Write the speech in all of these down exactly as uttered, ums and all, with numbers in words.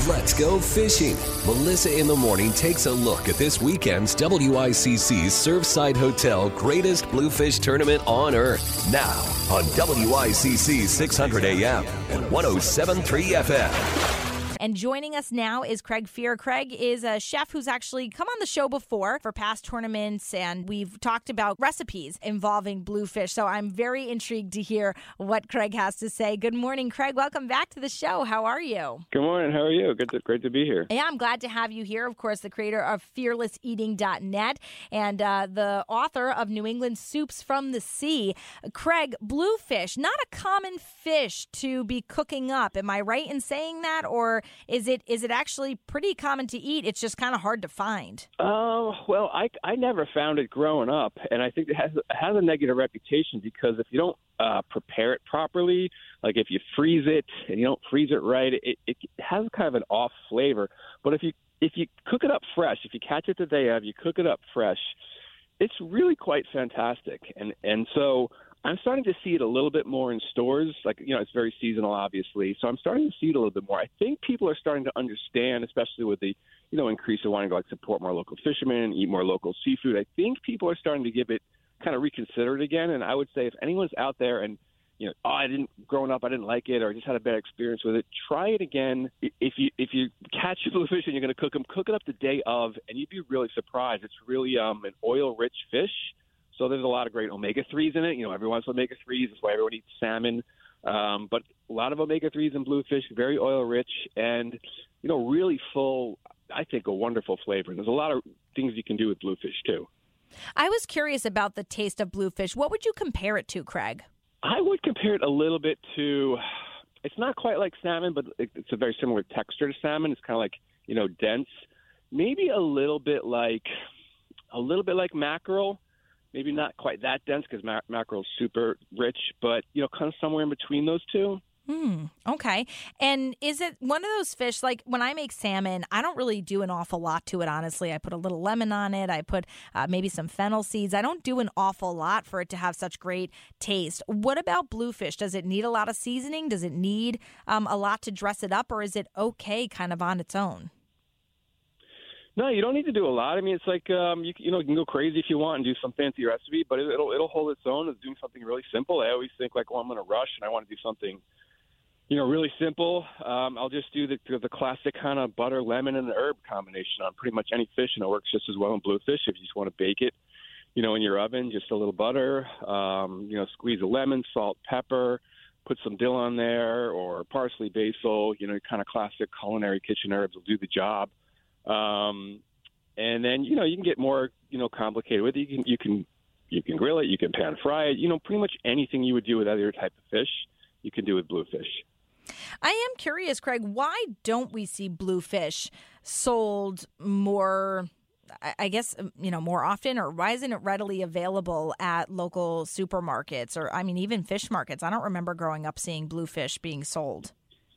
Let's go fishing. Melissa in the Morning takes a look at this weekend's W I C C Surfside Hotel Greatest Bluefish Tournament on Earth. Now on W I C C six hundred A M and one oh seven point three F M. And joining us now is Craig Fear. Craig is a chef who's actually come on the show before for past tournaments, and we've talked about recipes involving bluefish. So I'm very intrigued to hear what Craig has to say. Good morning, Craig. Welcome back to the show. How are you? Good morning. How are you? Good to, great to be here. Yeah, I'm glad to have you here. Of course, the creator of fearless eating dot net and uh, the author of New England Soups from the Sea. Craig, bluefish, not a common fish to be cooking up. Am I right in saying that, or Is it is it actually pretty common to eat? It's just kind of hard to find. Oh, uh, well, I, I never found it growing up, and I think it has, it has a negative reputation because if you don't uh, prepare it properly, like if you freeze it and you don't freeze it right, it, it has kind of an off flavor. But if you if you cook it up fresh, if you catch it the day of, you cook it up fresh, it's really quite fantastic. And and so I'm starting to see it a little bit more in stores. Like, you know, it's very seasonal, obviously. So I'm starting to see it a little bit more. I think people are starting to understand, especially with the, you know, increase of wanting to like support more local fishermen, eat more local seafood. I think people are starting to give it, kind of reconsider it again. And I would say if anyone's out there and, you know, oh, I didn't, growing up, I didn't like it or just had a bad experience with it, try it again. If you if you catch a bluefish and you're going to cook them, cook it up the day of, and you'd be really surprised. It's really um, an oil-rich fish. So there's a lot of great omega threes in it. You know, everyone wants omega threes. That's why everyone eats salmon. Um, but a lot of omega threes in bluefish, very oil-rich and, you know, really full, I think, a wonderful flavor. And there's a lot of things you can do with bluefish, too. I was curious about the taste of bluefish. What would you compare it to, Craig? I would compare it a little bit to, it's not quite like salmon, but it's a very similar texture to salmon. It's kind of like, you know, dense. Maybe a little bit like, a little bit like mackerel. Maybe not quite that dense because mac- mackerel is super rich, but, you know, kind of somewhere in between those two. Hmm. Okay. And is it one of those fish, like when I make salmon, I don't really do an awful lot to it, honestly. I put a little lemon on it. I put uh, maybe some fennel seeds. I don't do an awful lot for it to have such great taste. What about bluefish? Does it need a lot of seasoning? Does it need um, a lot to dress it up, or is it okay kind of on its own? No, you don't need to do a lot. I mean, it's like, um, you, you know, you can go crazy if you want and do some fancy recipe, but it, it'll it'll hold its own as doing something really simple. I always think like, oh, I'm in a rush and I want to do something, you know, really simple. Um, I'll just do the the classic kind of butter, lemon, and herb combination on pretty much any fish, and it works just as well in bluefish. If you just want to bake it, you know, in your oven, just a little butter, um, you know, squeeze a lemon, salt, pepper, put some dill on there or parsley, basil, you know, kind of classic culinary kitchen herbs will do the job. Um, and then, you know, you can get more, you know, complicated with it. You can, you can, you can grill it, you can pan fry it, you know, pretty much anything you would do with other type of fish, you can do with bluefish. I am curious, Craig, why don't we see bluefish sold more, I guess, you know, more often, or why isn't it readily available at local supermarkets or, I mean, even fish markets? I don't remember growing up seeing bluefish being sold.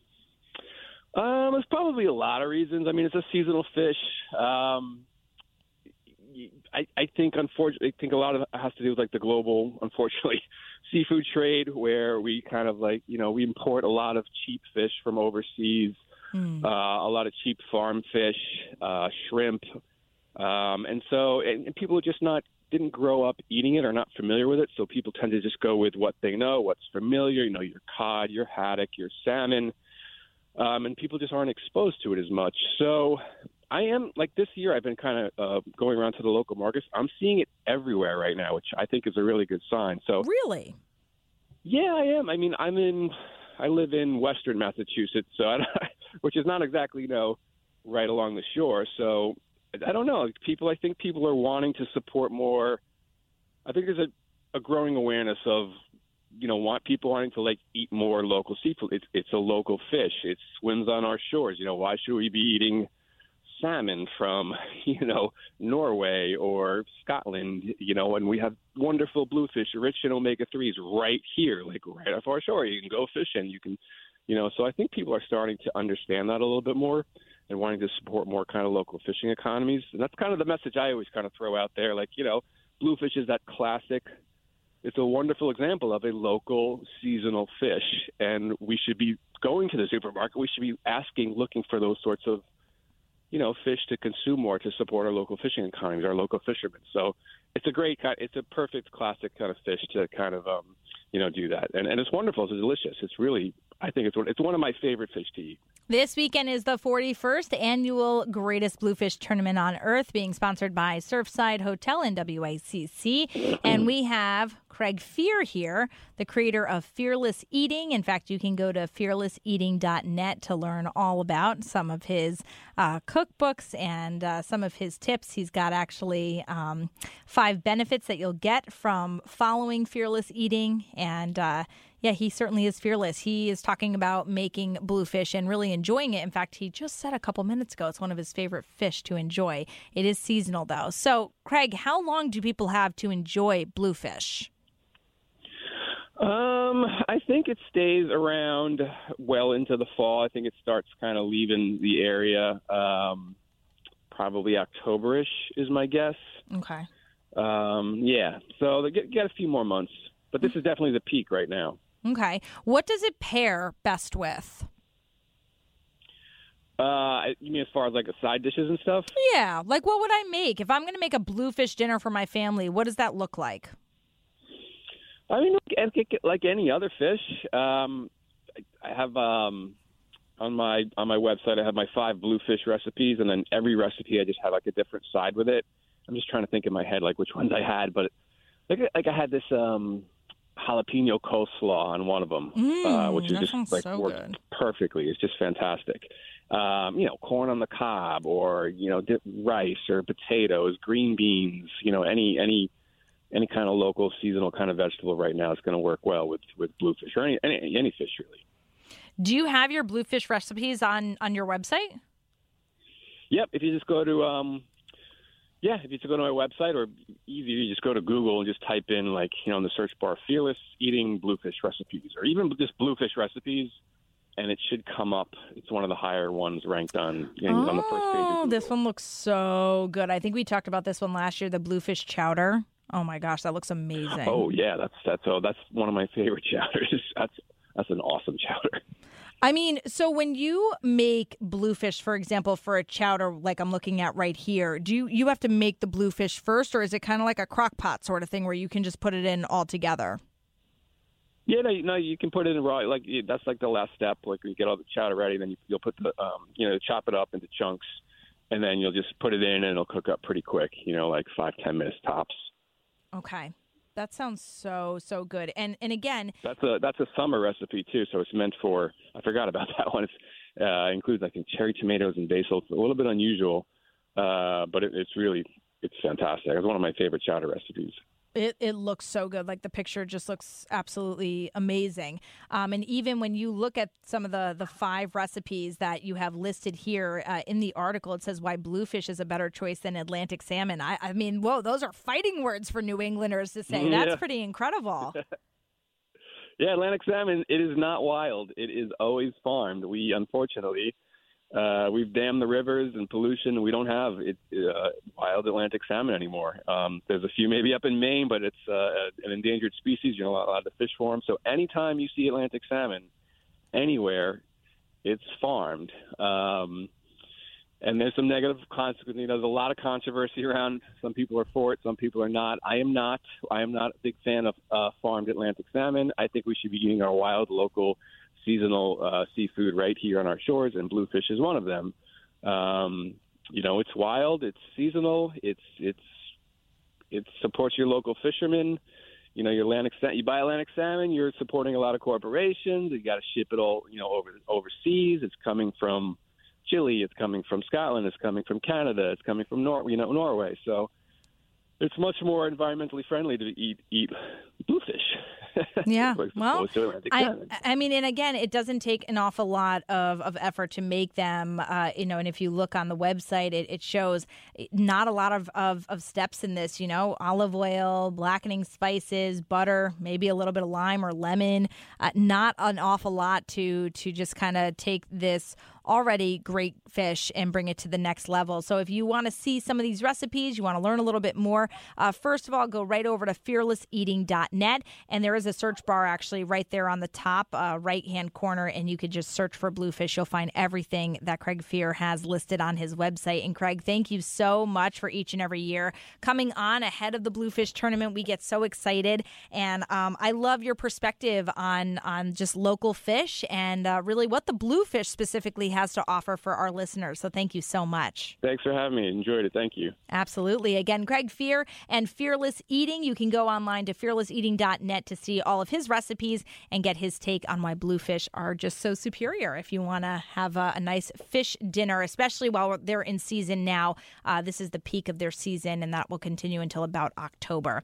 Um, there's probably a lot of reasons. I mean, it's a seasonal fish. Um, I, I think, unfortunately, I think a lot of it has to do with like the global, unfortunately, seafood trade, where we kind of like, you know, we import a lot of cheap fish from overseas, mm. uh, a lot of cheap farm fish, uh, shrimp, um, and so and, and people are just not didn't grow up eating it or not familiar with it. So people tend to just go with what they know, what's familiar. You know, your cod, your haddock, your salmon. Um, and people just aren't exposed to it as much. So I am, like this year, I've been kind of uh, going around to the local markets. I'm seeing it everywhere right now, which I think is a really good sign. So really? Yeah, I am. I mean, I'm in, I live in Western Massachusetts, so I, which is not exactly, you know, right along the shore. So I don't know. People, I think people are wanting to support more. I think there's a, a growing awareness of, you know, want people wanting to like eat more local seafood. It's it's a local fish. It swims on our shores. You know, why should we be eating salmon from, you know, Norway or Scotland? You know, and we have wonderful bluefish rich in omega threes right here, like right off our shore. You can go fishing. You can, you know. So I think people are starting to understand that a little bit more and wanting to support more kind of local fishing economies. And that's kind of the message I always kind of throw out there. Like, you know, bluefish is that classic it's a wonderful example of a local seasonal fish, and we should be going to the supermarket. We should be asking, looking for those sorts of, you know, fish to consume more to support our local fishing economies, our local fishermen. So it's a great kind, it's a perfect classic kind of fish to kind of, um, you know, do that. And, and it's wonderful. It's delicious. It's really, I think it's one, it's one of my favorite fish to eat. This weekend is the forty-first annual Greatest Bluefish Tournament on Earth, being sponsored by Surfside Hotel and W I C C. And we have Craig Fear here, the creator of Fearless Eating. In fact, you can go to fearless eating dot net to learn all about some of his uh, cookbooks and uh, some of his tips. He's got actually um, five benefits that you'll get from following Fearless Eating. And uh, yeah, he certainly is fearless. He is talking about making bluefish and really enjoying it. In fact, he just said a couple minutes ago it's one of his favorite fish to enjoy. It is seasonal, though. So, Craig, how long do people have to enjoy bluefish? Um, I think it stays around well into the fall. I think it starts kind of leaving the area um, probably October-ish is my guess. Okay. Um, yeah, so they get, get a few more months. But this is definitely the peak right now. Okay. What does it pair best with? Uh, you mean as far as like the side dishes and stuff? Yeah. Like, what would I make? If I'm going to make a bluefish dinner for my family, what does that look like? I mean, like, like any other fish. Um, I have um, on my on my website, I have my five bluefish recipes, and then every recipe I just have like a different side with it. I'm just trying to think in my head like which ones I had, but like like I had this um, jalapeno coleslaw on one of them, mm, uh, which is that just like so works good. perfectly. It's just fantastic. Um, you know, corn on the cob, or you know, dip, rice or potatoes, green beans. You know, any any any kind of local seasonal kind of vegetable right now is going to work well with, with bluefish or any, any any fish really. Do you have your bluefish recipes on on your website? Yep. If you just go to um, Yeah, if you just go to my website, or easier, you just go to Google and just type in, like, you know, in the search bar, Fearless Eating Bluefish Recipes, or even just Bluefish Recipes, and it should come up. It's one of the higher ones ranked on, you know, oh, on the first page. Oh, this one looks so good. I think we talked about this one last year, the Bluefish Chowder. Oh, my gosh, that looks amazing. Oh, yeah, that's that's oh, that's one of my favorite chowders. That's that's an awesome chowder. I mean, so when you make bluefish, for example, for a chowder like I'm looking at right here, do you, you have to make the bluefish first, or is it kind of like a crock pot sort of thing where you can just put it in all together? Yeah, no, no, you can put it in raw. Like that's like the last step. Like you get all the chowder ready, then you, you'll put the, um, you know, chop it up into chunks, and then you'll just put it in, and it'll cook up pretty quick. You know, like five, ten minutes tops. Okay. That sounds so, so good. And and again, that's a that's a summer recipe too. So it's meant for, I forgot about that one. It uh, includes, I think, cherry tomatoes and basil. It's a little bit unusual, uh, but it, it's really it's fantastic. It's one of my favorite chowder recipes. It it looks so good. Like the picture just looks absolutely amazing. Um, and even when you look at some of the, the five recipes that you have listed here uh, in the article, it says why bluefish is a better choice than Atlantic salmon. I, I mean, whoa, those are fighting words for New Englanders to say. Yeah. That's pretty incredible. Yeah, Atlantic salmon, it is not wild. It is always farmed. We, unfortunately, uh, we've dammed the rivers and pollution, and we don't have it, uh, wild Atlantic salmon anymore. Um, there's a few maybe up in Maine, but it's uh, an endangered species. You're not allowed to fish for them. So anytime you see Atlantic salmon anywhere, it's farmed. Um, and there's some negative consequences. You know, there's a lot of controversy around. Some people are for it, some people are not. I am not. I am not a big fan of uh, farmed Atlantic salmon. I think we should be eating our wild, local, seasonal uh, seafood right here on our shores, and bluefish is one of them. Um, you know, it's wild, it's seasonal, it's it's it supports your local fishermen. You know, your Atlantic you buy Atlantic salmon, you're supporting a lot of corporations. You got to ship it all, you know, over overseas. It's coming from Chile, it's coming from Scotland, it's coming from Canada, it's coming from Nor- you know Norway. So it's much more environmentally friendly to eat eat bluefish. Yeah, well, I, salmon. I mean, and again, it doesn't take an awful lot of, of effort to make them, uh, you know, and if you look on the website, it, it shows not a lot of, of, of steps in this, you know, olive oil, blackening spices, butter, maybe a little bit of lime or lemon, uh, not an awful lot to, to just kind of take this already great fish and bring it to the next level. So if you want to see some of these recipes, you want to learn a little bit more, uh, first of all, go right over to fearless eating dot net. And there is a search bar actually right there on the top uh, right-hand corner, and you could just search for Bluefish. You'll find everything that Craig Fear has listed on his website. And Craig, thank you so much for each and every year coming on ahead of the Bluefish tournament. We get so excited, and um, I love your perspective on, on just local fish and uh, really what the Bluefish specifically has to offer for our listeners. So thank you so much. Thanks for having me. Enjoyed it. Thank you. Absolutely. Again, Craig Fear and Fearless Eating. You can go online to fearless eating dot net to see all of his recipes and get his take on why bluefish are just so superior. If you want to have a, a nice fish dinner, especially while they're in season now, uh, this is the peak of their season, and that will continue until about October.